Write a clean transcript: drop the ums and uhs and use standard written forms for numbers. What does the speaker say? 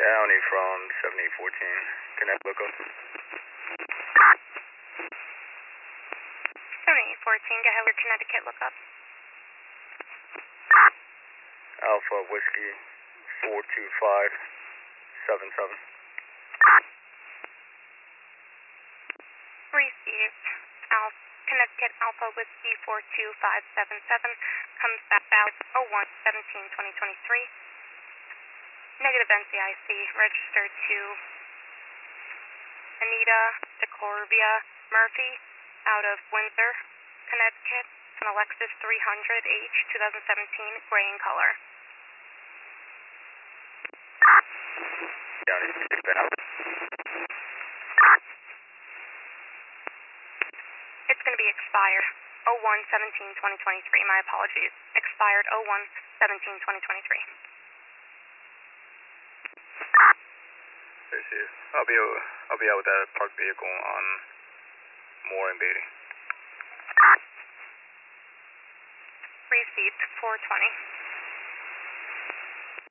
County from 7814. Connect local. 7814, go ahead with Connecticut lookup. Alpha Whiskey 42577. Received. Connecticut Alpha Whiskey 42577 comes back out 01/17/2023. Negative NCIC registered to Anita DeCorvia Murphy out of Windsor, Connecticut. It's an Lexus 300H 2017, gray in color. County, It's going to be expired 01/17/2023. My apologies. Expired 01/17/2023. I'll be out with that parked vehicle on Moore and Beatty. Received 420.